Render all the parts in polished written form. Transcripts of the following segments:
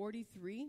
43.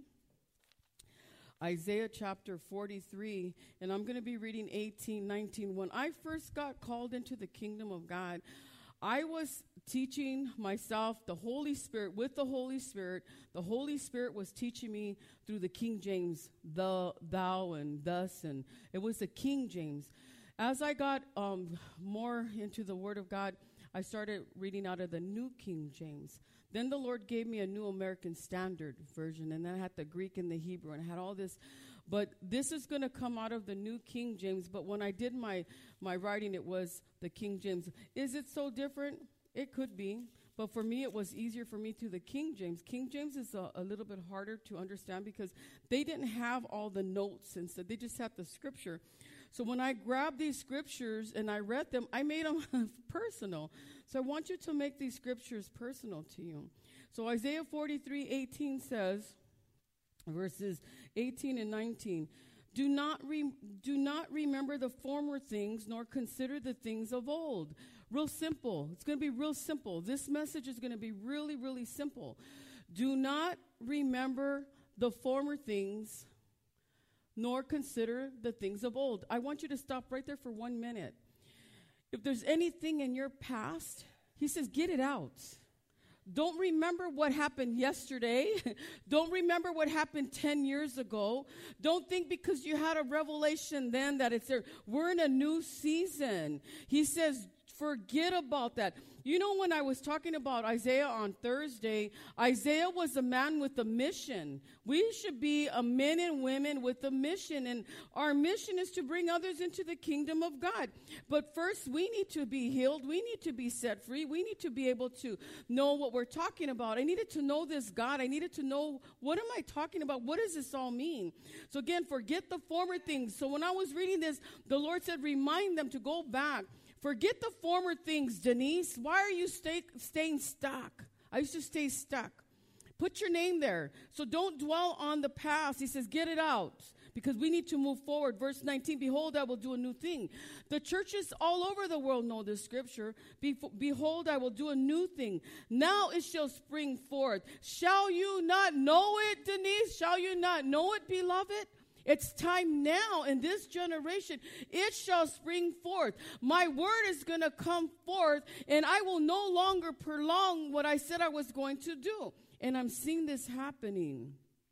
Isaiah chapter 43, and I'm going to be reading 18, 19. When I first got called into the kingdom of God, I was teaching myself the Holy Spirit with the Holy Spirit. The Holy Spirit was teaching me through the King James, the, thou, and thus, and it was the King James. As I got more into the Word of God, I started reading out of the New King James. Then the Lord gave me a New American Standard Version, and then I had the Greek and the Hebrew, and I had all this. But this is going to come out of the New King James. But when I did my writing, it was the King James. Is it so different? It could be. But for me, it was easier for me through the King James. King James is a little bit harder to understand because they didn't have all the notes and stuff. They just had the scripture. So when I grabbed these scriptures and I read them, I made them personal. So I want you to make these scriptures personal to you. So Isaiah 43:18 says, verses 18 and 19, do not remember the former things, nor consider the things of old. Real simple. It's going to be real simple. This message is going to be really, really simple. Do not remember the former things, nor consider the things of old. I want you to stop right there for 1 minute. If there's anything in your past, he says, get it out. Don't remember what happened yesterday. Don't remember what happened 10 years ago. Don't think because you had a revelation then that it's there. We're in a new season. He says, forget about that. You know, when I was talking about Isaiah on Thursday, Isaiah was a man with a mission. We should be a men and women with a mission, and our mission is to bring others into the kingdom of God. But first, we need to be healed. We need to be set free. We need to be able to know what we're talking about. I needed to know this God. I needed to know, what am I talking about? What does this all mean? So again, forget the former things. So when I was reading this, the Lord said, remind them to go back. Forget the former things, Denise. Why are you staying stuck? I used to stay stuck. Put your name there. So don't dwell on the past. He says, get it out, because we need to move forward. Verse 19, behold, I will do a new thing. The churches all over the world know this scripture. Behold, I will do a new thing. Now it shall spring forth. Shall you not know it, Denise? Shall you not know it, beloved? It's time now in this generation. It shall spring forth. My word is going to come forth, and I will no longer prolong what I said I was going to do. And I'm seeing this happening.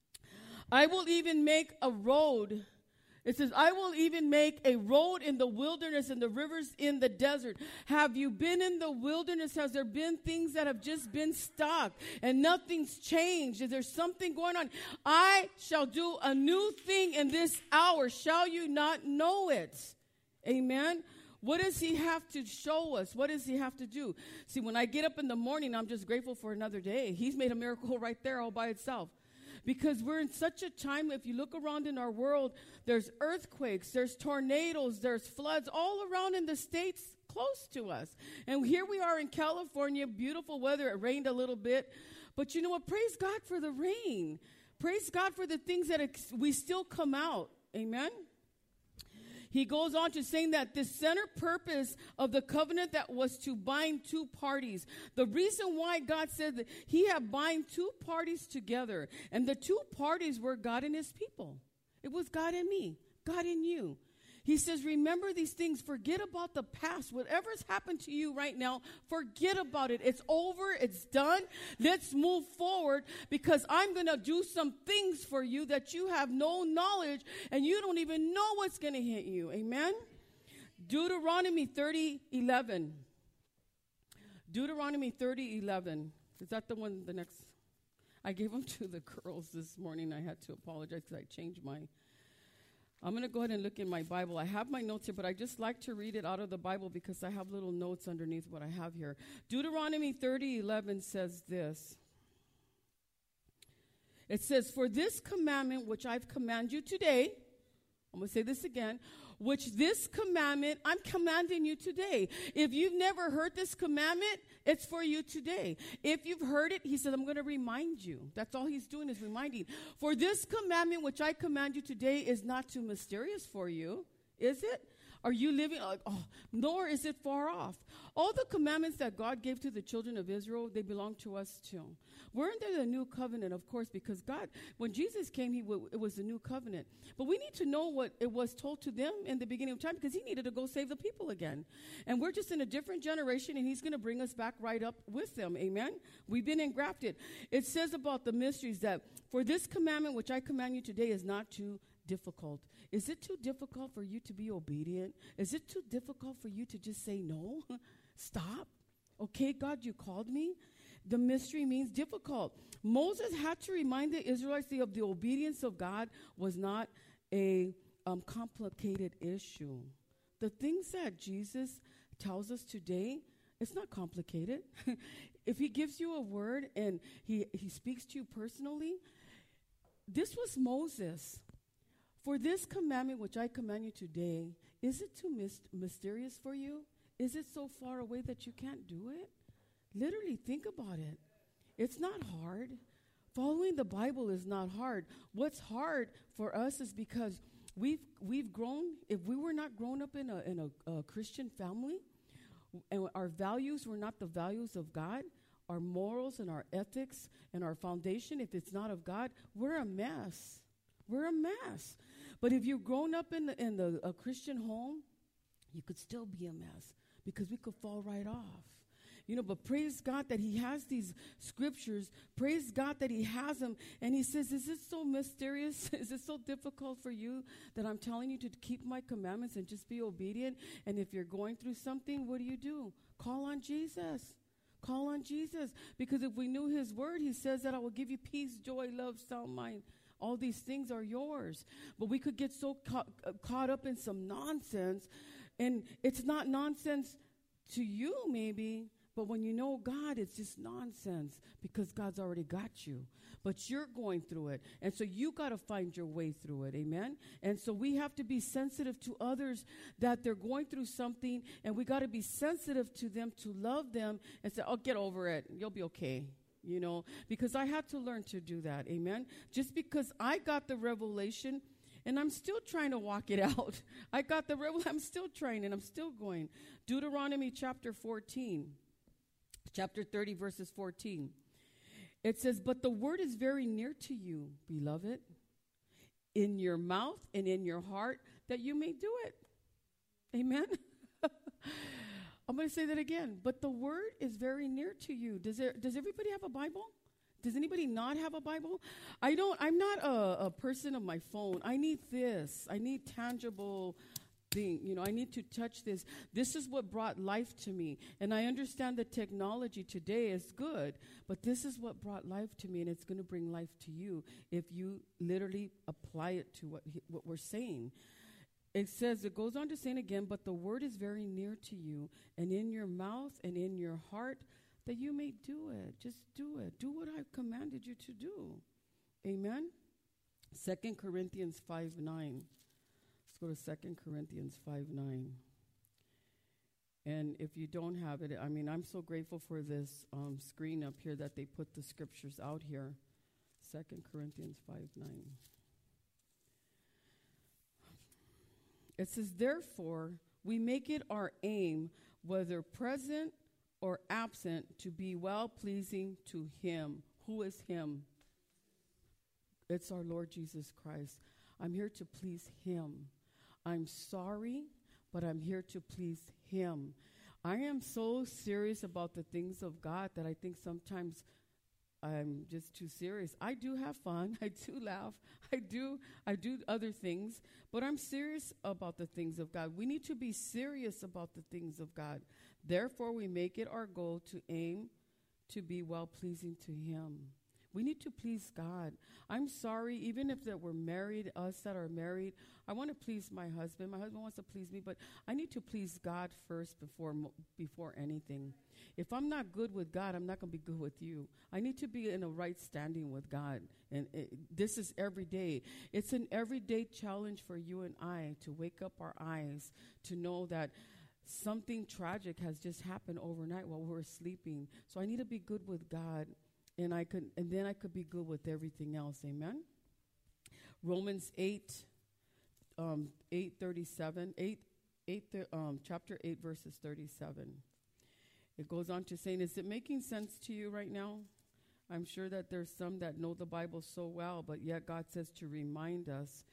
I will even make a road. It says, I will even make a road in the wilderness and the rivers in the desert. Have you been in the wilderness? Has there been things that have just been stuck and nothing's changed? Is there something going on? I shall do a new thing in this hour. Shall you not know it? Amen. What does he have to show us? What does he have to do? See, when I get up in the morning, I'm just grateful for another day. He's made a miracle right there all by itself. Because we're in such a time, if you look around in our world, there's earthquakes, there's tornadoes, there's floods all around in the states close to us. And here we are in California, beautiful weather. It rained a little bit. But you know what? Praise God for the rain. Praise God for the things that we still come out. Amen? He goes on to saying that the center purpose of the covenant that was to bind two parties. The reason why God said that he had bind two parties together, and the two parties were God and his people. It was God and me, God and you. He says, remember these things. Forget about the past. Whatever's happened to you right now, forget about it. It's over. It's done. Let's move forward, because I'm going to do some things for you that you have no knowledge, and you don't even know what's going to hit you. Amen? Deuteronomy 30:11. Deuteronomy 30:11. Is that the one, the next? I gave them to the girls this morning. I had to apologize because I changed I'm going to go ahead and look in my Bible. I have my notes here, but I just like to read it out of the Bible because I have little notes underneath what I have here. Deuteronomy 30:11 says this. It says, for this commandment which I've commanded you today, I'm going to say this again, which this commandment I'm commanding you today. If you've never heard this commandment, it's for you today. If you've heard it, he said, I'm going to remind you. That's all he's doing is reminding. For this commandment which I command you today is not too mysterious for you, is it? Are you living like, oh, nor is it far off. All the commandments that God gave to the children of Israel, they belong to us too. We're under the new covenant, of course, because God, when Jesus came, it was the new covenant. But we need to know what it was told to them in the beginning of time, because he needed to go save the people again. And we're just in a different generation, and he's going to bring us back right up with them. Amen? We've been engrafted. It says about the mysteries that for this commandment, which I command you today, is not too difficult. Is it too difficult for you to be obedient? Is it too difficult for you to just say no? Stop. Okay, God, you called me. The mystery means difficult. Moses had to remind the Israelites of the obedience of God was not a complicated issue. The things that Jesus tells us today, it's not complicated. If he gives you a word and he speaks to you personally, this was Moses. For this commandment which I command you today, is it too mysterious for you? Is it so far away that you can't do it? Literally, think about it. It's not hard. Following the Bible is not hard. What's hard for us is because we've grown. If we were not grown up in a Christian family, and our values were not the values of God, our morals and our ethics and our foundation, if it's not of God, we're a mess. We're a mess. But if you've grown up in a Christian home, you could still be a mess because we could fall right off. You know, but praise God that he has these scriptures. Praise God that he has them. And he says, is it so mysterious? Is it so difficult for you that I'm telling you to keep my commandments and just be obedient? And if you're going through something, what do? Call on Jesus. Call on Jesus. Because if we knew his word, he says that I will give you peace, joy, love, sound mind. All these things are yours. But we could get so caught up in some nonsense. And it's not nonsense to you, maybe. But when you know God, it's just nonsense because God's already got you. But you're going through it. And so you got to find your way through it. Amen? And so we have to be sensitive to others that they're going through something. And we got to be sensitive to them, to love them and say, oh, get over it. You'll be okay. You know, because I had to learn to do that. Amen? Just because I got the revelation and I'm still trying to walk it out. I got the revelation. I'm still trying and I'm still going. Deuteronomy chapter 14. Chapter 30, verses 14. It says, but the word is very near to you, beloved, in your mouth and in your heart, that you may do it. Amen? I'm going to say that again. But the word is very near to you. Does everybody have a Bible? Does anybody not have a Bible? I'm not a person of my phone. I need this. I need tangible thing. You know, I need to touch this. This is what brought life to me. And I understand that technology today is good, but this is what brought life to me, and it's going to bring life to you if you literally apply it to what we're saying. It says, it goes on to say it again, but the word is very near to you and in your mouth and in your heart that you may do it. Just do it. Do what I've commanded you to do. Amen? 2 Corinthians 5:9. Let's go to 2 Corinthians 5:9. And if you don't have it, I mean, I'm so grateful for this screen up here that they put the scriptures out here. 2 Corinthians 5:9. It says, therefore, we make it our aim, whether present or absent, to be well-pleasing to him. Who is him? It's our Lord Jesus Christ. I'm here to please him. I'm sorry, but I'm here to please him. I am so serious about the things of God that I think sometimes I'm just too serious. I do have fun. I do laugh. I do other things, but I'm serious about the things of God. We need to be serious about the things of God. Therefore, we make it our goal to aim to be well-pleasing to him. We need to please God. I'm sorry, even if that we're married, us that are married, I want to please my husband. My husband wants to please me, but I need to please God first before anything. If I'm not good with God, I'm not going to be good with you. I need to be in a right standing with God. And this is every day. It's an everyday challenge for you and I to wake up our eyes, to know that something tragic has just happened overnight while we're sleeping. So I need to be good with God. And then I could be good with everything else. Amen. Romans 8:37. chapter 8, verses 37. It goes on to saying, is it making sense to you right now? I'm sure that there's some that know the Bible so well, but yet God says to remind us,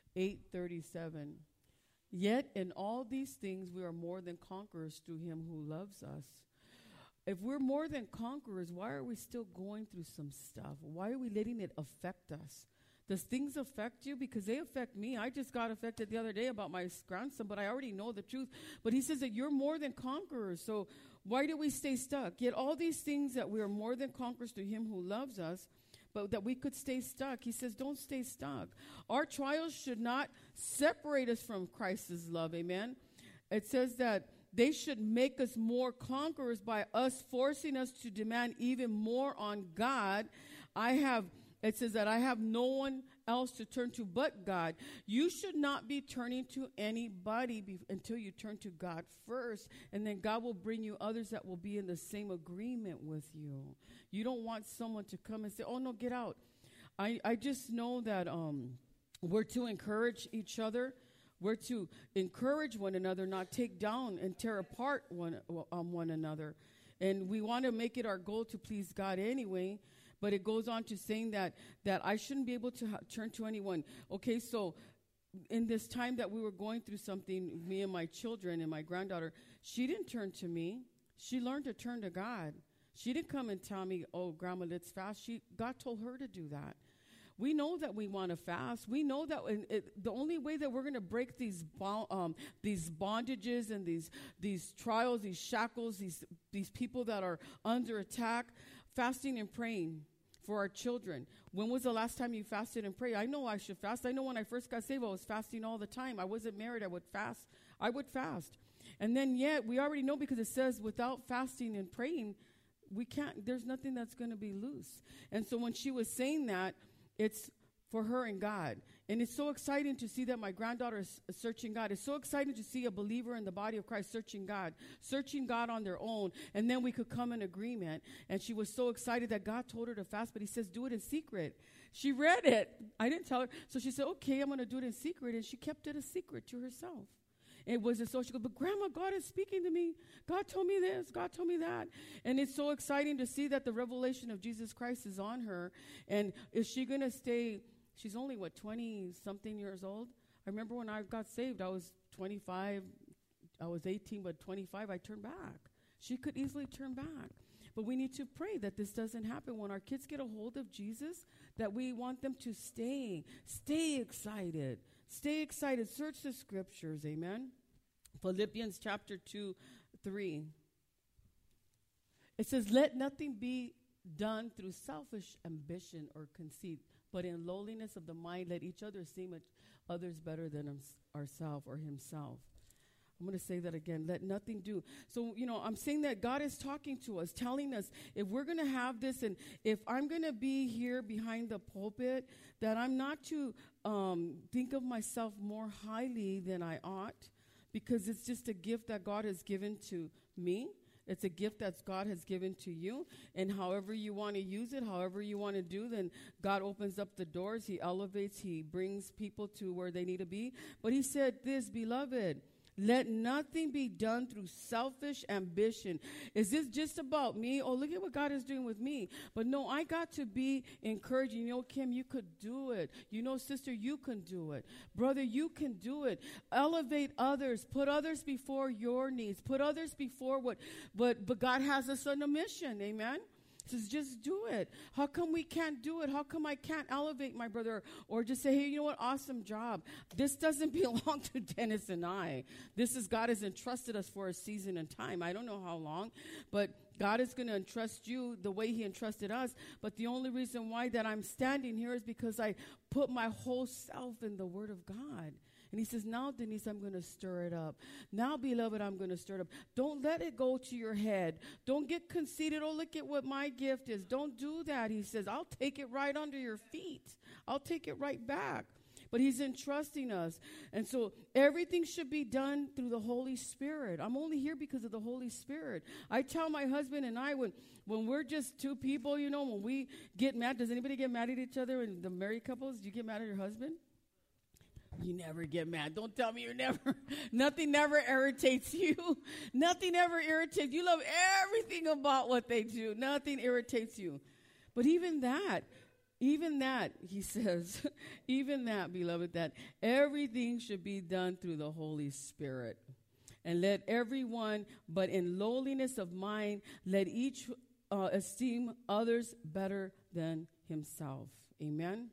8:37. Yet in all these things we are more than conquerors through him who loves us. If we're more than conquerors, why are we still going through some stuff? Why are we letting it affect us? Does things affect you? Because they affect me. I just got affected the other day about my grandson, but I already know the truth. But he says that you're more than conquerors. So why do we stay stuck? Yet all these things that we are more than conquerors through him who loves us, but that we could stay stuck. He says, don't stay stuck. Our trials should not separate us from Christ's love. Amen. It says that they should make us more conquerors by us forcing us to demand even more on God. It says that I have no one else to turn to but God. You should not be turning to anybody until you turn to God first, and then God will bring you others that will be in the same agreement with you. You don't want someone to come and say, oh, no, get out. I just know that we're to encourage each other. We're to encourage one another, not take down and tear apart one another. And we want to make it our goal to please God anyway. But it goes on to saying that I shouldn't be able to turn to anyone. Okay, so in this time that we were going through something, me and my children and my granddaughter, she didn't turn to me. She learned to turn to God. She didn't come and tell me, oh, Grandma, let's fast. God told her to do that. We know that we want to fast. We know that the only way that we're going to break these bondages and these trials, these shackles, these people that are under attack, fasting and praying for our children. When was the last time you fasted and prayed? I know I should fast. I know when I first got saved, I was fasting all the time. I wasn't married. I would fast. And then yet we already know, because it says without fasting and praying, we can't, there's nothing that's going to be loose. And so when she was saying that, it's for her and God. And it's so exciting to see that my granddaughter is searching God. It's so exciting to see a believer in the body of Christ searching God on their own. And then we could come in agreement. And she was so excited that God told her to fast, but he says, do it in secret. She read it. I didn't tell her. So she said, okay, I'm going to do it in secret. And she kept it a secret to herself. It wasn't so. She goes, but Grandma, God is speaking to me. God told me this. God told me that. And it's so exciting to see that the revelation of Jesus Christ is on her. And is she going to stay? She's only, 20-something years old? I remember when I got saved, I was 25. I was 18, but 25, I turned back. She could easily turn back. But we need to pray that this doesn't happen. When our kids get a hold of Jesus, that we want them to stay excited. Stay excited. Search the scriptures. Amen. Philippians chapter 2:3. It says, let nothing be done through selfish ambition or conceit, but in lowliness of the mind, let each other esteem others better than ourselves or himself. I'm going to say that again. Let nothing do. So, I'm saying that God is talking to us, telling us if we're going to have this, and if I'm going to be here behind the pulpit, that I'm not to think of myself more highly than I ought, because it's just a gift that God has given to me. It's a gift that God has given to you. And however you want to use it, however you want to do, then God opens up the doors. He elevates. He brings people to where they need to be. But he said this, beloved, let nothing be done through selfish ambition. Is this just about me? Oh, look at what God is doing with me. But no, I got to be encouraging. Kim, you could do it. Sister, you can do it. Brother, you can do it. Elevate others. Put others before your needs. Put others before but God has us on a mission. Amen. Says, just do it. How come we can't do it? How come I can't elevate my brother? Or just say, hey, you know what? Awesome job. This doesn't belong to Dennis and I. God has entrusted us for a season and time. I don't know how long, but God is going to entrust you the way he entrusted us. But the only reason why that I'm standing here is because I put my whole self in the word of God. And he says, now, Denise, I'm going to stir it up. Now, beloved, I'm going to stir it up. Don't let it go to your head. Don't get conceited. Oh, look at what my gift is. Don't do that. He says, I'll take it right under your feet. I'll take it right back. But he's entrusting us. And so everything should be done through the Holy Spirit. I'm only here because of the Holy Spirit. I tell my husband and I, when we're just two people, when we get mad, does anybody get mad at each other? And the married couples, do you get mad at your husband? You never get mad. Don't tell me you never, nothing never irritates you. Nothing ever irritates you. You love everything about what they do. Nothing irritates you. But even that, he says, even that, beloved, that everything should be done through the Holy Spirit. And let everyone, but in lowliness of mind, let each esteem others better than himself. Amen.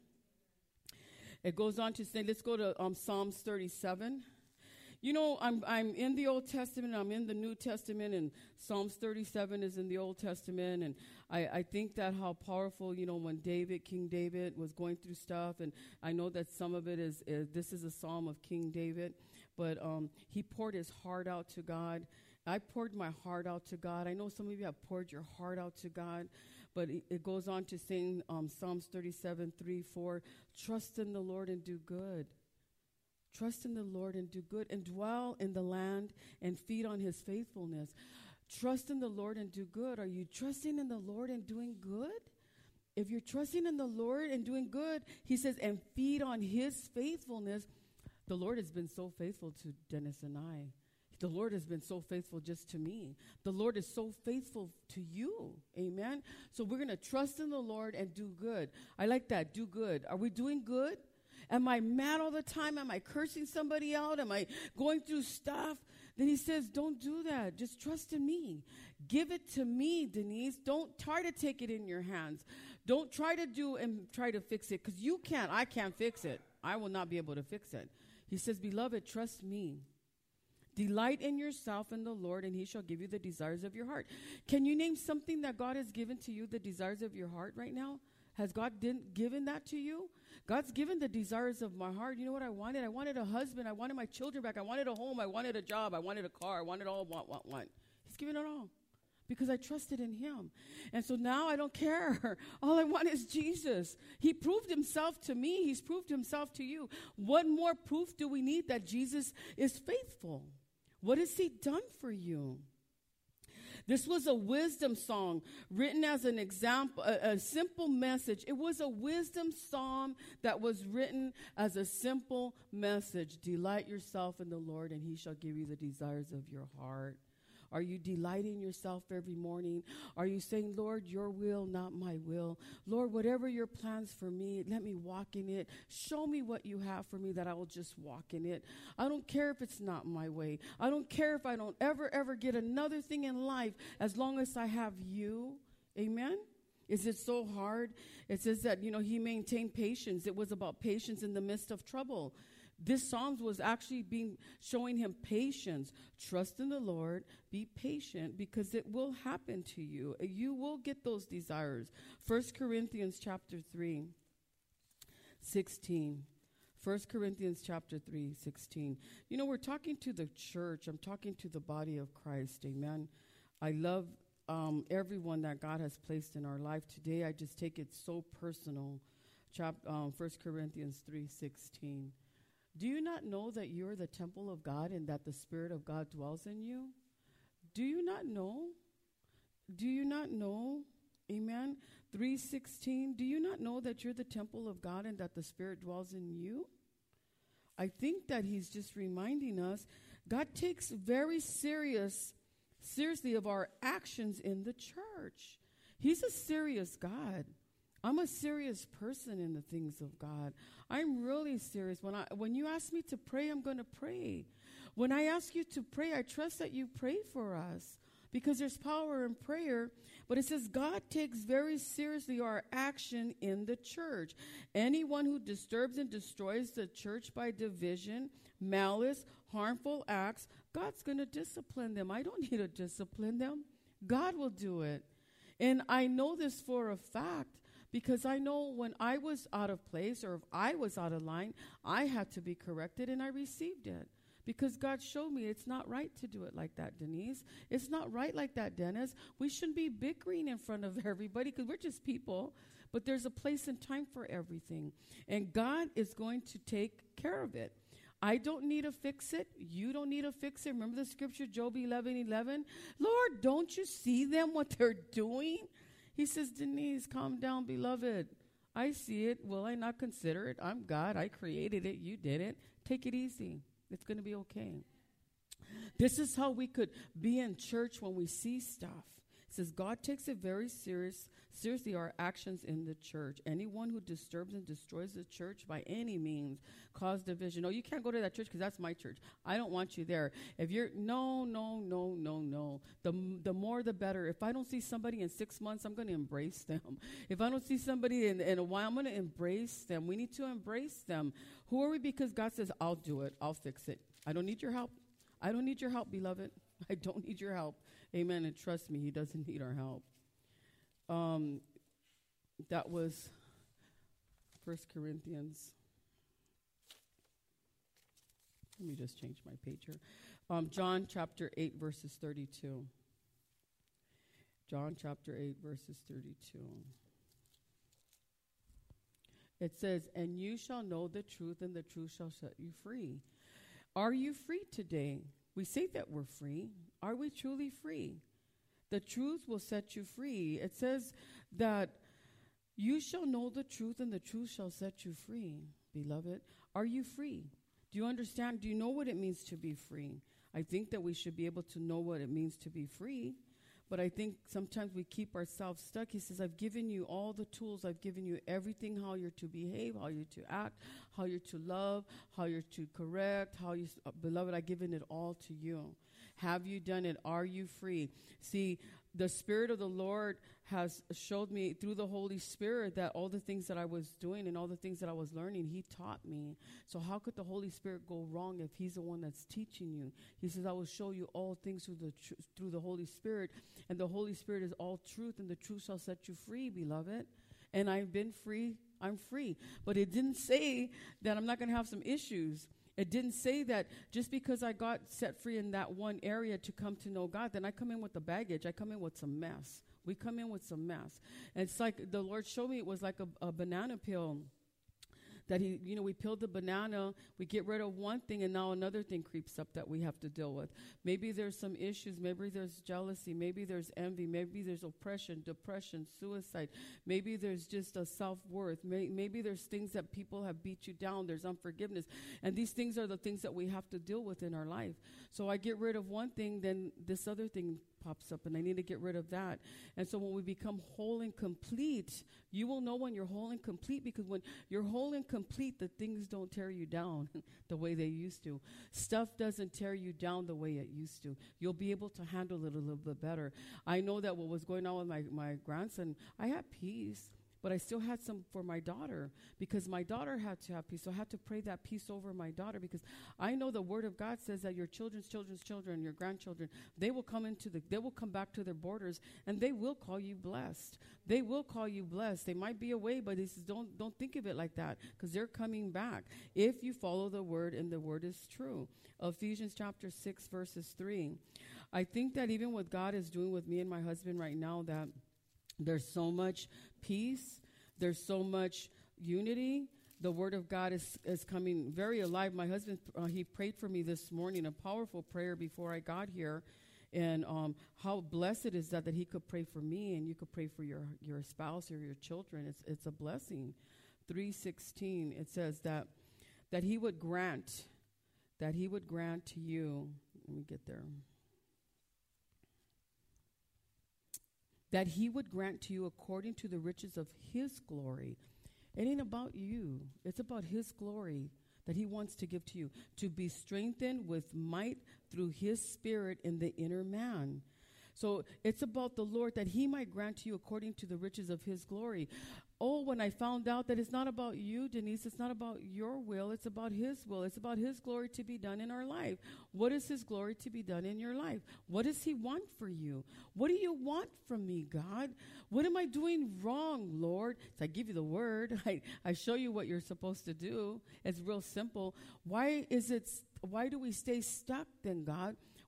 It goes on to say, let's go to Psalms 37. You know, I'm in the Old Testament, I'm in the New Testament, and Psalms 37 is in the Old Testament, and I think that how powerful, you know, when King David was going through stuff, and I know that some of it is this is a psalm of King David, but he poured his heart out to God. I poured my heart out to God. I know some of you have poured your heart out to God. But it goes on to sing Psalms 37, 3, 4, trust in the Lord and do good. Trust in the Lord and do good, and dwell in the land and feed on his faithfulness. Trust in the Lord and do good. Are you trusting in the Lord and doing good? If you're trusting in the Lord and doing good, he says, and feed on his faithfulness. The Lord has been so faithful to Dennis and I. The Lord has been so faithful just to me. The Lord is so faithful to you. Amen. So we're going to trust in the Lord and do good. I like that. Do good. Are we doing good? Am I mad all the time? Am I cursing somebody out? Am I going through stuff? Then he says, don't do that. Just trust in me. Give it to me, Denise. Don't try to take it in your hands. Don't try to do and try to fix it, because you can't. I can't fix it. I will not be able to fix it. He says, beloved, trust me. Delight in yourself in the Lord, and he shall give you the desires of your heart. Can you name something that God has given to you, the desires of your heart right now? Has God given that to you? God's given the desires of my heart. You know what I wanted? I wanted a husband. I wanted my children back. I wanted a home. I wanted a job. I wanted a car. I wanted all, want. He's given it all because I trusted in him. And so now I don't care. All I want is Jesus. He proved himself to me. He's proved himself to you. What more proof do we need that Jesus is faithful? What has he done for you? This was a wisdom song written as an example, a simple message. It was a wisdom psalm that was written as a simple message. Delight yourself in the Lord, and he shall give you the desires of your heart. Are you delighting yourself every morning? Are you saying, Lord, your will, not my will? Lord, whatever your plans for me, let me walk in it. Show me what you have for me, that I will just walk in it. I don't care if it's not my way. I don't care if I don't ever get another thing in life, as long as I have you. Amen? Is it so hard? It says that, he maintained patience. It was about patience in the midst of trouble. This Psalms was actually showing him patience. Trust in the Lord. Be patient, because it will happen to you. You will get those desires. 1 Corinthians chapter 3, 16. 1 Corinthians chapter 3, 16. We're talking to the church. I'm talking to the body of Christ. Amen. I love everyone that God has placed in our life. Today, I just take it so personal. 1 Corinthians 3, 16. Do you not know that you are the temple of God and that the Spirit of God dwells in you? Do you not know? Do you not know? Amen. 3:16. Do you not know that you're the temple of God and that the Spirit dwells in you? I think that he's just reminding us God takes very seriously of our actions in the church. He's a serious God. I'm a serious person in the things of God. I'm really serious. When you ask me to pray, I'm going to pray. When I ask you to pray, I trust that you pray for us, because there's power in prayer. But it says God takes very seriously our action in the church. Anyone who disturbs and destroys the church by division, malice, harmful acts, God's going to discipline them. I don't need to discipline them. God will do it. And I know this for a fact, because I know when I was out of place, or if I was out of line, I had to be corrected, and I received it. Because God showed me it's not right to do it like that, Denise. It's not right like that, Dennis. We shouldn't be bickering in front of everybody, because we're just people. But there's a place and time for everything. And God is going to take care of it. I don't need to fix it. You don't need to fix it. Remember the scripture, Job 11:11? Lord, don't you see them, what they're doing? He says, Denise, calm down, beloved. I see it. Will I not consider it? I'm God. I created it. You did it. Take it easy. It's going to be okay. This is how we could be in church when we see stuff. It says God takes it very seriously, our actions in the church. Anyone who disturbs and destroys the church by any means cause division. No, you can't go to that church because that's my church. I don't want you there. If you're, no. The more the better. If I don't see somebody in 6 months, I'm going to embrace them. If I don't see somebody in a while, I'm going to embrace them. We need to embrace them. Who are we? Because God says, I'll do it. I'll fix it. I don't need your help. I don't need your help, beloved. I don't need your help. Amen. And trust me, he doesn't need our help. That was 1 Corinthians. Let me just change my page here. John chapter 8, verses 32. John chapter 8, verses 32. It says, and you shall know the truth, and the truth shall set you free. Are you free today? We say that we're free. Are we truly free? The truth will set you free. It says that you shall know the truth, and the truth shall set you free, beloved. Are you free? Do you understand? Do you know what it means to be free? I think that we should be able to know what it means to be free. But I think sometimes we keep ourselves stuck. He says, I've given you all the tools. I've given you everything, how you're to behave, how you're to act, how you're to love, how you're to correct, beloved, I've given it all to you. Have you done it? Are you free? See, the Spirit of the Lord has showed me through the Holy Spirit that all the things that I was doing and all the things that I was learning, he taught me. So how could the Holy Spirit go wrong if he's the one that's teaching you? He says, I will show you all things through the Holy Spirit, and the Holy Spirit is all truth, and the truth shall set you free, beloved. And I've been free. I'm free. But it didn't say that I'm not going to have some issues. It didn't say that just because I got set free in that one area to come to know God, then I come in with the baggage. I come in with some mess. We come in with some mess. And it's like the Lord showed me it was like a banana peel. That we peel the banana, we get rid of one thing, and now another thing creeps up that we have to deal with. Maybe there's some issues. Maybe there's jealousy. Maybe there's envy. Maybe there's oppression, depression, suicide. Maybe there's just a self-worth. Maybe there's things that people have beat you down. There's unforgiveness. And these things are the things that we have to deal with in our life. So I get rid of one thing, then this other thing pops up, and I need to get rid of that. And so when we become whole and complete, you will know when you're whole and complete, because when you're whole and complete, the things don't tear you down the way they used to. Stuff doesn't tear you down the way it used to. You'll be able to handle it a little bit better. I know that what was going on with my grandson, I had peace. But I still had some for my daughter, because my daughter had to have peace. So I had to pray that peace over my daughter, because I know the Word of God says that your children's children, your grandchildren, they will come back to their borders, and they will call you blessed. They will call you blessed. They might be away, but he says don't think of it like that, because they're coming back if you follow the Word, and the Word is true. Ephesians chapter 6 verses 3. I think that even what God is doing with me and my husband right now, that there's so much peace. There's so much unity. The Word of God is coming very alive. My husband, he prayed for me this morning, a powerful prayer before I got here. And how blessed is that he could pray for me, and you could pray for your spouse or your children. It's a blessing. 3:16, it says that he would grant to you. Let me get there. That he would grant to you according to the riches of his glory. It ain't about you. It's about his glory that he wants to give to you, to be strengthened with might through his Spirit in the inner man. So it's about the Lord, that he might grant to you according to the riches of his glory. Oh, when I found out that it's not about you, Denise, it's not about your will, it's about his will. It's about his glory to be done in our life. What is his glory to be done in your life? What does he want for you? What do you want from me, God? What am I doing wrong, Lord? So I give you the word. I show you what you're supposed to do. It's real simple. Why do we stay stuck then, God?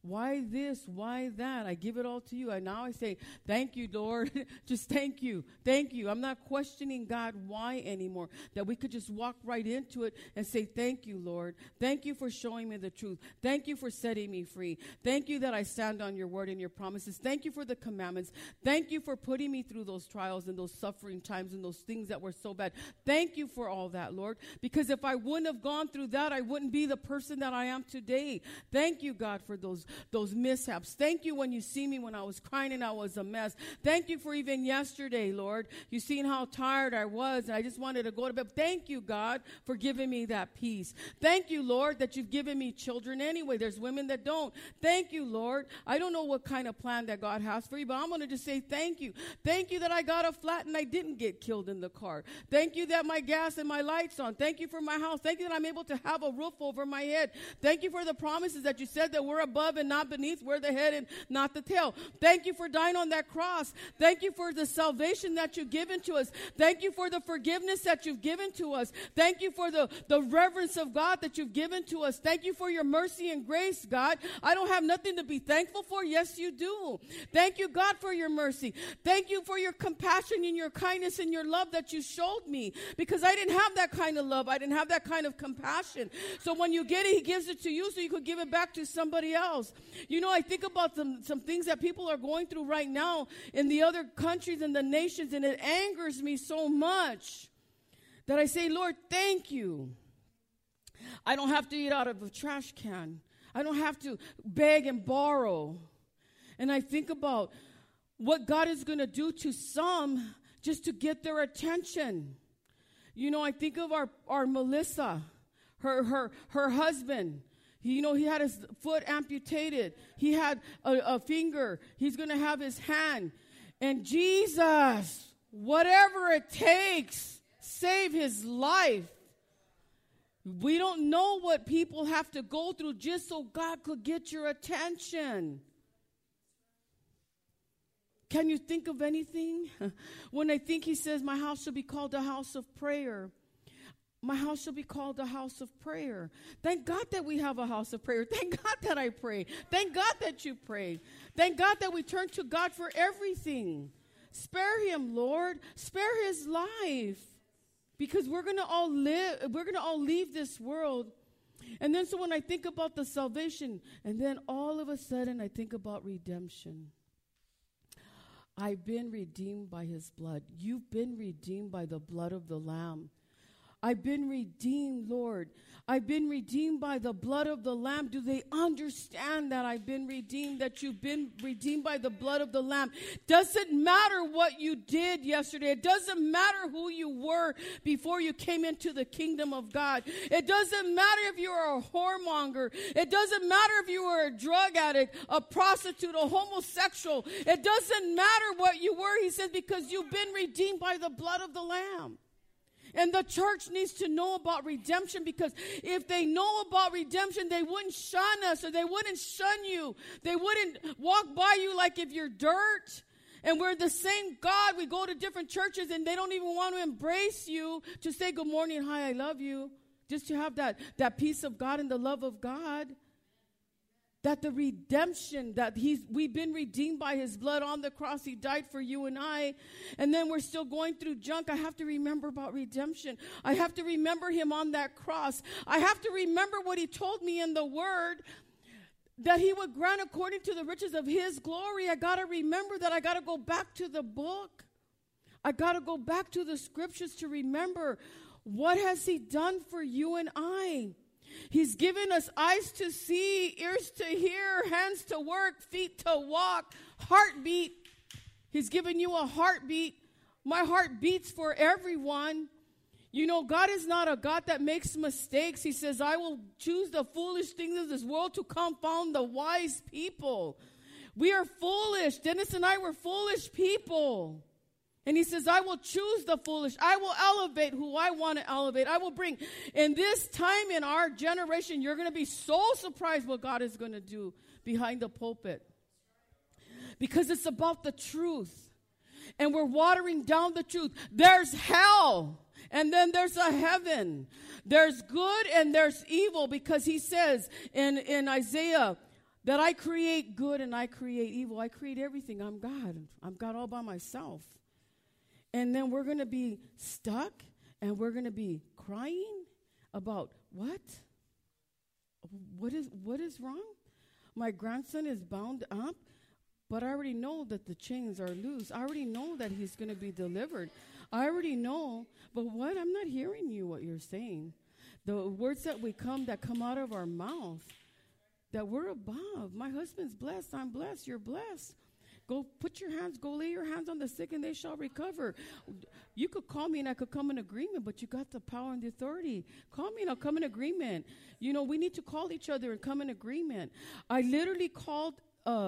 Why this? Why that? I give it all to you. And now I say, thank you, Lord. Just thank you. Thank you. I'm not questioning God why anymore. That we could just walk right into it and say, thank you, Lord. Thank you for showing me the truth. Thank you for setting me free. Thank you that I stand on your word and your promises. Thank you for the commandments. Thank you for putting me through those trials and those suffering times and those things that were so bad. Thank you for all that, Lord. Because if I wouldn't have gone through that, I wouldn't be the person that I am today. Thank you, God, for those mishaps. Thank you when you see me when I was crying and I was a mess. Thank you for even yesterday, Lord. You seen how tired I was and I just wanted to go to bed. Thank you, God, for giving me that peace. Thank you, Lord, that you've given me children anyway. There's women that don't. Thank you, Lord. I don't know what kind of plan that God has for you, but I'm going to just say thank you. Thank you that I got a flat and I didn't get killed in the car. Thank you that my gas and my lights on. Thank you for my house. Thank you that I'm able to have a roof over my head. Thank you for the promises that you said that we're above and not beneath. We're the head and not the tail. Thank you for dying on that cross. Thank you for the salvation that you've given to us. Thank you for the forgiveness that you've given to us. Thank you for the reverence of God that you've given to us. Thank you for your mercy and grace, God. I don't have nothing to be thankful for. Yes, you do. Thank you, God, for your mercy. Thank you for your compassion and your kindness and your love that you showed me, because I didn't have that kind of love. I didn't have that kind of compassion. So when you get it, he gives it to you so you could give it back to somebody else. You know, I think about some things that people are going through right now in the other countries and the nations, and it angers me so much that I say, Lord, thank you. I don't have to eat out of a trash can. I don't have to beg and borrow. And I think about what God is going to do to some just to get their attention. You know, I think of our Melissa, her husband. He had his foot amputated. He had a finger. He's going to have his hand. And Jesus, whatever it takes, save his life. We don't know what people have to go through just so God could get your attention. Can you think of anything? When I think he says, my house shall be called a house of prayer. My house shall be called a house of prayer. Thank God that we have a house of prayer. Thank God that I pray. Thank God that you pray. Thank God that we turn to God for everything. Spare him, Lord. Spare his life. Because we're going to all leave this world. And then so when I think about the salvation, and then all of a sudden I think about redemption. I've been redeemed by his blood. You've been redeemed by the blood of the Lamb. I've been redeemed, Lord. I've been redeemed by the blood of the Lamb. Do they understand that I've been redeemed, that you've been redeemed by the blood of the Lamb? Doesn't matter what you did yesterday. It doesn't matter who you were before you came into the kingdom of God. It doesn't matter if you were a whoremonger. It doesn't matter if you were a drug addict, a prostitute, a homosexual. It doesn't matter what you were, he says, because you've been redeemed by the blood of the Lamb. And the church needs to know about redemption, because if they know about redemption, they wouldn't shun us, or they wouldn't shun you. They wouldn't walk by you like if you're dirt. And we're the same God. We go to different churches and they don't even want to embrace you to say good morning, hi, I love you. Just to have that peace of God and the love of God. That the redemption, that we've been redeemed by his blood on the cross. He died for you and I. And then we're still going through junk. I have to remember about redemption. I have to remember him on that cross. I have to remember what he told me in the word, that he would grant according to the riches of his glory. I got to remember that. I got to go back to the book. I got to go back to the scriptures to remember, what has he done for you and I? He's given us eyes to see, ears to hear, hands to work, feet to walk, heartbeat. He's given you a heartbeat. My heart beats for everyone. You know, God is not a God that makes mistakes. He says, I will choose the foolish things of this world to confound the wise people. We are foolish. Dennis and I were foolish people. And he says, I will choose the foolish. I will elevate who I want to elevate. I will bring. In this time in our generation, you're going to be so surprised what God is going to do behind the pulpit. Because it's about the truth. And we're watering down the truth. There's hell. And then there's a heaven. There's good and there's evil. Because he says in Isaiah that I create good and I create evil. I create everything. I'm God. I'm God all by myself. And then we're going to be stuck and we're going to be crying about what? What is wrong? My grandson is bound up, but I already know that the chains are loose. I already know that he's going to be delivered. I already know, but what? I'm not hearing you, what you're saying. The words that come out of our mouth, that we're above. My husband's blessed. I'm blessed. You're blessed. Go lay your hands on the sick and they shall recover. You could call me and I could come in agreement, but you got the power and the authority. Call me and I'll come in agreement. We need to call each other and come in agreement. I literally called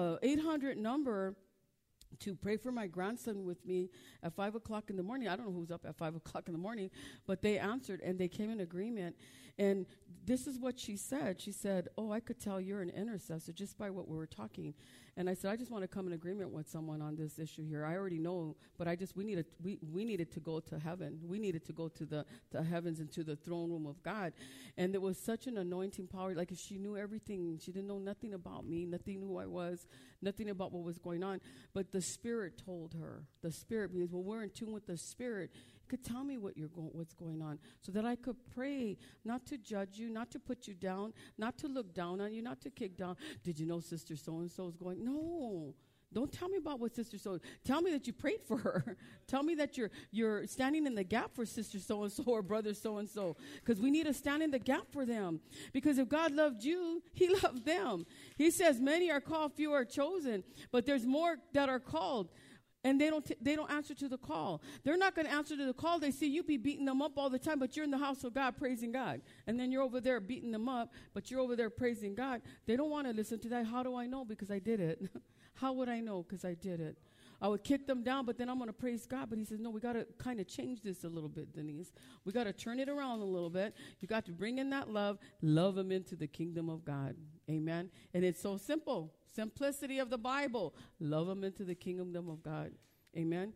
800 number to pray for my grandson with me at 5 o'clock in the morning. I don't know who's up at 5 o'clock in the morning, but they answered and they came in agreement. And this is what she said. She said, oh, I could tell you're an intercessor just by what we were talking. And I said, I just want to come in agreement with someone on this issue here. I already know, but we needed to go to heaven. We needed to go to the heavens and to the throne room of God. And there was such an anointing power. Like if she knew everything, she didn't know nothing about me, nothing who I was, nothing about what was going on. But the Spirit told her. The Spirit, because when we're in tune with the Spirit, could tell me what's going on so that I could pray, not to judge you, not to put you down, not to look down on you, not to kick down. Did you know Sister so-and-so is going? No. Don't tell me about what Sister so. Tell me that you prayed for her. Tell me that you're standing in the gap for Sister so-and-so or Brother so-and-so, because we need to stand in the gap for them. Because if God loved you, he loved them. He says many are called, few are chosen, but there's more that are called. And they don't answer to the call. They're not going to answer to the call. They see you be beating them up all the time, but you're in the house of God praising God. And then you're over there beating them up, but you're over there praising God. They don't want to listen to that. How do I know? Because I did it. How would I know? Because I did it. I would kick them down, but then I'm going to praise God. But he says, no, we got to kind of change this a little bit, Denise. We got to turn it around a little bit. You got to bring in that love them into the kingdom of God. Amen. And it's so simple. Simplicity of the Bible. Love them into the kingdom of God. Amen.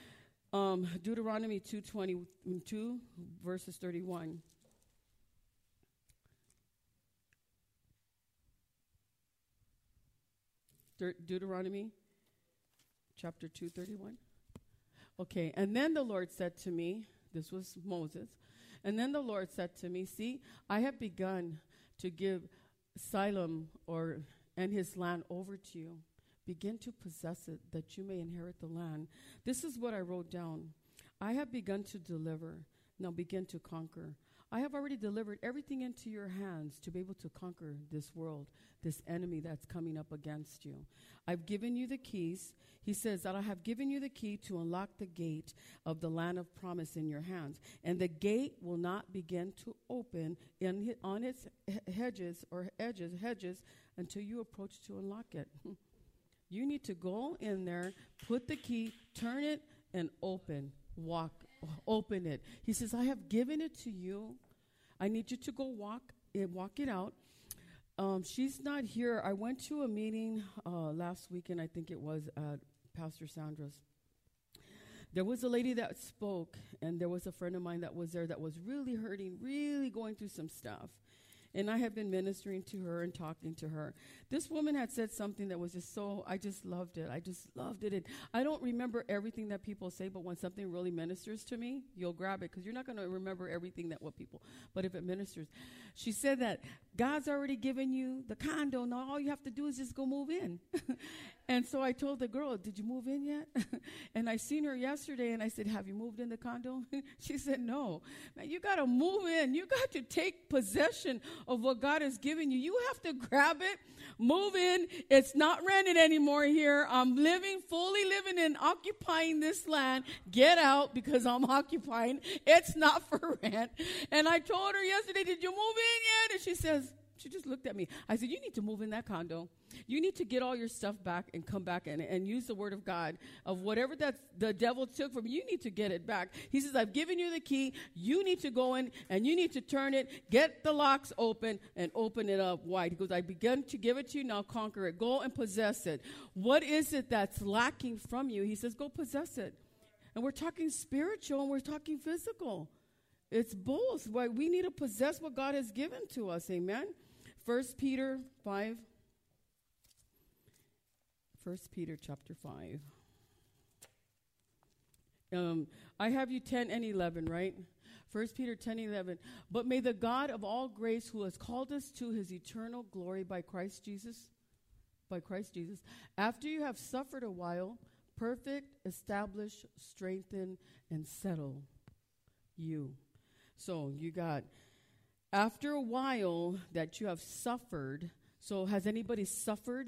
Deuteronomy 2:22, verses 31. Deuteronomy chapter 2:31. Okay, and then the Lord said to me, this was Moses, and then the Lord said to me, see, I have begun to give Siloam and his land over to you. Begin to possess it, that you may inherit the land. This is what I wrote down. I have begun to deliver. Now begin to conquer. I have already delivered everything into your hands to be able to conquer this world, this enemy that's coming up against you. I've given you the keys. He says that I have given you the key to unlock the gate of the land of promise in your hands. And the gate will not begin to open on its hedges until you approach to unlock it. You need to go in there, put the key, turn it, and open it. He says, I have given it to you. I need you to go walk it out. She's not here. I went to a meeting last weekend, I think it was, at Pastor Sandra's. There was a lady that spoke, and there was a friend of mine that was there that was really hurting, really going through some stuff. And I have been ministering to her and talking to her. This woman had said something that was I just loved it. I just loved it. And I don't remember everything that people say, but when something really ministers to me, you'll grab it, because you're not going to remember everything but if it ministers. She said that God's already given you the condo. Now all you have to do is just go move in. And so I told the girl, did you move in yet? And I seen her yesterday, and I said, have you moved in the condo? She said, no. Man, you got to move in. You got to take possession of what God has given you. You have to grab it, move in. It's not rented anymore here. I'm fully living and occupying this land. Get out, because I'm occupying. It's not for rent. And I told her yesterday, did you move in yet? And she just looked at me. I said, you need to move in that condo. You need to get all your stuff back and come back and use the word of God of whatever that the devil took from you. You need to get it back. He says, I've given you the key. You need to go in and you need to turn it, get the locks open, and open it up wide. He goes, I begun to give it to you. Now conquer it. Go and possess it. What is it that's lacking from you? He says, go possess it. And we're talking spiritual and we're talking physical. It's both. Why we need to possess what God has given to us. Amen. 1 Peter 5. 1 Peter chapter 5. I have you 10 and 11, right? 1 Peter 10 and 11. But may the God of all grace, who has called us to his eternal glory by Christ Jesus, after you have suffered a while, perfect, establish, strengthen, and settle you. So you got, after a while that you have suffered. So has anybody suffered?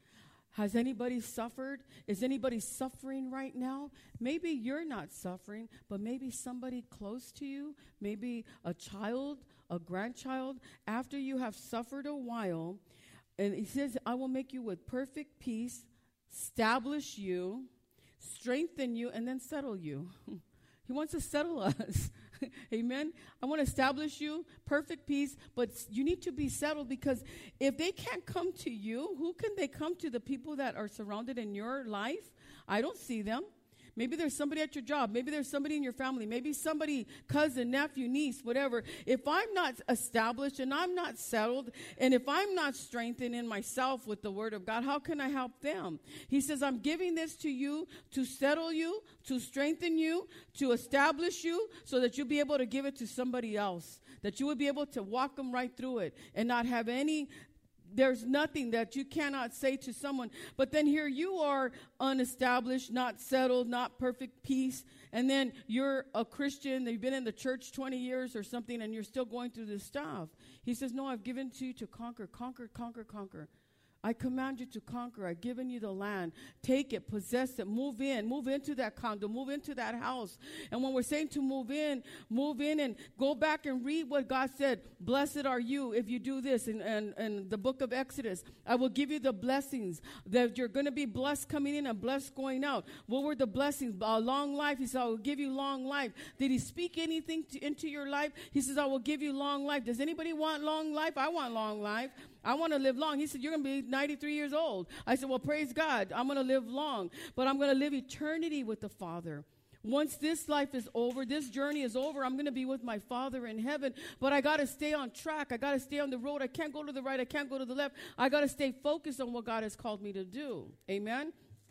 Has anybody suffered? Is anybody suffering right now? Maybe you're not suffering, but maybe somebody close to you, maybe a child, a grandchild, after you have suffered a while, and he says, I will make you with perfect peace, establish you, strengthen you, and then settle you. He wants to settle us. Amen. I want to establish you, perfect peace, but you need to be settled, because if they can't come to you, who can they come to? The people that are surrounded in your life? I don't see them. Maybe there's somebody at your job. Maybe there's somebody in your family. Maybe somebody, cousin, nephew, niece, whatever. If I'm not established and I'm not settled, and if I'm not strengthened in myself with the word of God, how can I help them? He says, I'm giving this to you to settle you, to strengthen you, to establish you, so that you'll be able to give it to somebody else, that you will be able to walk them right through it and not have any. There's nothing that you cannot say to someone. But then here you are, unestablished, not settled, not perfect peace. And then you're a Christian. You've been in the church 20 years or something, and you're still going through this stuff. He says, no, I've given to you to conquer, conquer, conquer, conquer. I command you to conquer. I've given you the land. Take it, possess it, move into that condo, move into that house. And when we're saying to move in and go back and read what God said. Blessed are you if you do this. In the book of Exodus, I will give you the blessings, that you're going to be blessed coming in and blessed going out. What were the blessings? Long life. He said, I will give you long life. Did he speak anything into your life? He says, I will give you long life. Does anybody want long life? I want long life. I want to live long. He said, you're going to be 93 years old. I said, well, praise God. I'm going to live long, but I'm going to live eternity with the Father. Once this life is over, this journey is over, I'm going to be with my Father in heaven, but I got to stay on track. I got to stay on the road. I can't go to the right. I can't go to the left. I got to stay focused on what God has called me to do. Amen?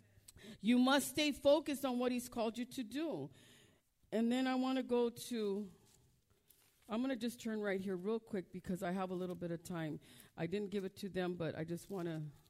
You must stay focused on what he's called you to do. And then I want to go to, I'm going to just turn right here real quick because I have a little bit of time. I didn't give it to them, but I want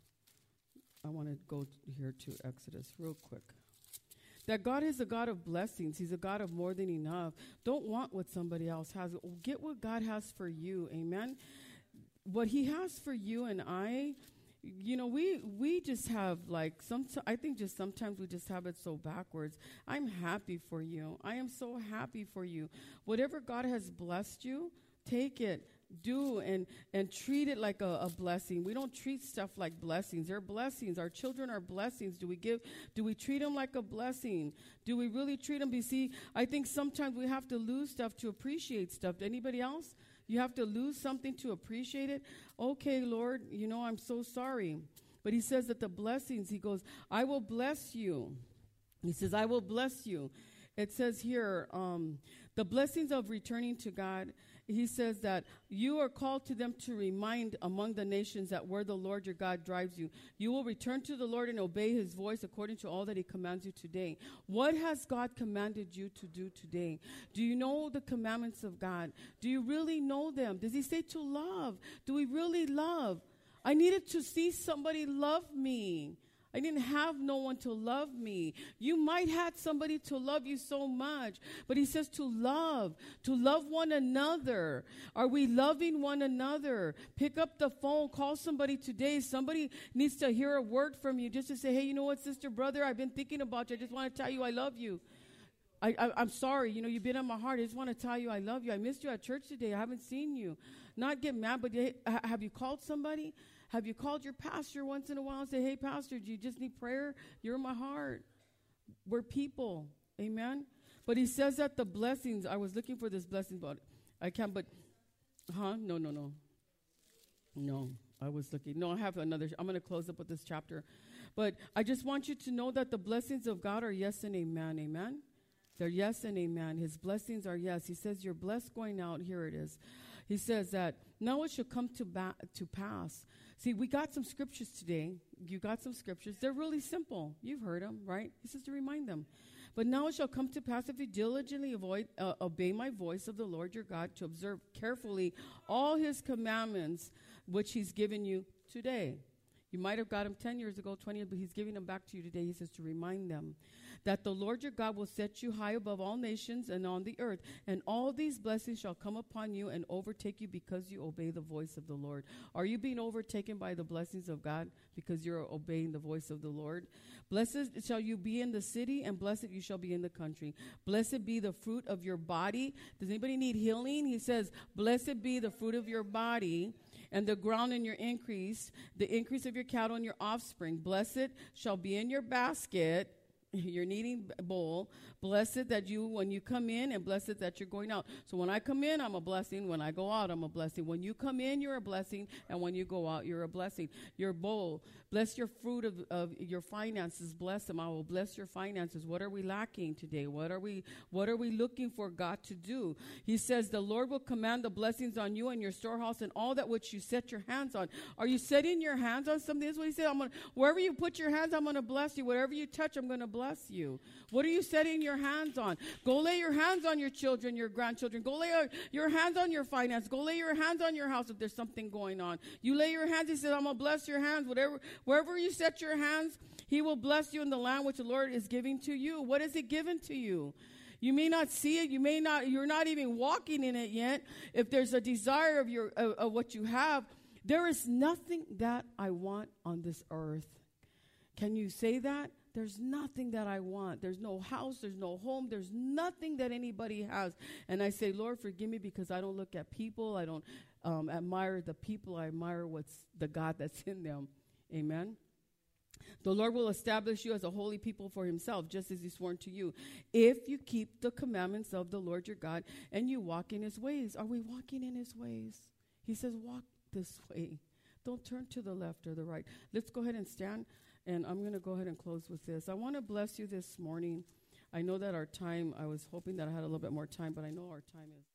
to go here to Exodus real quick. That God is a God of blessings. He's a God of more than enough. Don't want what somebody else has. Get what God has for you. Amen. What he has for you and I, you know, we just have I think just sometimes we just have it so backwards. I'm happy for you. I am so happy for you. Whatever God has blessed you, take it. Do and treat it like a blessing. We don't treat stuff like blessings. They're blessings. Our children are blessings. Do we treat them like a blessing? Do we really treat them? You see, I think sometimes we have to lose stuff to appreciate stuff. Anybody else? You have to lose something to appreciate it? Okay, Lord, you know, I'm so sorry. But he says that the blessings, he goes, I will bless you. He says, I will bless you. It says here, the blessings of returning to God. He says that you are called to them to remind among the nations that where the Lord your God drives you, you will return to the Lord and obey his voice according to all that he commands you today. What has God commanded you to do today? Do you know the commandments of God? Do you really know them? Does he say to love? Do we really love? I needed to see somebody love me. I didn't have no one to love me. You might have somebody to love you so much, but he says to love one another. Are we loving one another? Pick up the phone, call somebody today. Somebody needs to hear a word from you just to say, hey, you know what, sister, brother, I've been thinking about you. I just want to tell you I love you. I'm sorry, you know, you've been on my heart. I just want to tell you I love you. I missed you at church today. I haven't seen you. Not get mad, but have you called somebody? Have you called your pastor once in a while and say, hey, pastor, do you just need prayer? You're in my heart. We're people. Amen? But he says that the blessings, I was looking for this blessing, but I can't, but, No, I was looking. No, I have another. I'm going to close up with this chapter. But I just want you to know that the blessings of God are yes and amen. Amen? They're yes and amen. His blessings are yes. He says, you're blessed going out. Here it is. He says that now it shall come to pass. See, we got some scriptures today. You got some scriptures. They're really simple. You've heard them, right? He says to remind them. But now it shall come to pass if you diligently obey my voice of the Lord your God, to observe carefully all his commandments, which he's given you today. You might have got him 10 years ago, 20 years, but he's giving them back to you today. He says to remind them that the Lord your God will set you high above all nations and on the earth. And all these blessings shall come upon you and overtake you because you obey the voice of the Lord. Are you being overtaken by the blessings of God because you're obeying the voice of the Lord? Blessed shall you be in the city, and blessed you shall be in the country. Blessed be the fruit of your body. Does anybody need healing? He says, blessed be the fruit of your body, and the ground in your increase, the increase of your cattle and your offspring. Blessed shall be in your basket, your kneading bowl. Blessed that you, when you come in, and blessed that you're going out. So when I come in, I'm a blessing. When I go out, I'm a blessing. When you come in, you're a blessing. And when you go out, you're a blessing. Your bowl. Bless your fruit of your finances. Bless them. I will bless your finances. What are we lacking today? What are we looking for God to do? He says, the Lord will command the blessings on you and your storehouse and all that which you set your hands on. Are you setting your hands on something? That's what he said. Wherever you put your hands, I'm going to bless you. Whatever you touch, I'm going to bless you. What are you setting your hands on? Go lay your hands on your children, your grandchildren. Go lay your hands on your finance. Go lay your hands on your house if there's something going on. You lay your hands. He said, I'm going to bless your hands. Wherever you set your hands, he will bless you in the land which the Lord is giving to you. What is it given to you? You may not see it. You're not even walking in it yet. If there's a desire of what you have, there is nothing that I want on this earth. Can you say that? There's nothing that I want. There's no house. There's no home. There's nothing that anybody has. And I say, Lord, forgive me because I don't look at people. I don't admire the people. I admire what's the God that's in them. Amen. The Lord will establish you as a holy people for himself, just as he sworn to you, if you keep the commandments of the Lord your God and you walk in his ways. Are we walking in his ways? He says, walk this way. Don't turn to the left or the right. Let's go ahead and stand. And I'm going to go ahead and close with this. I want to bless you this morning. I know that our time, I was hoping that I had a little bit more time, but I know our time is.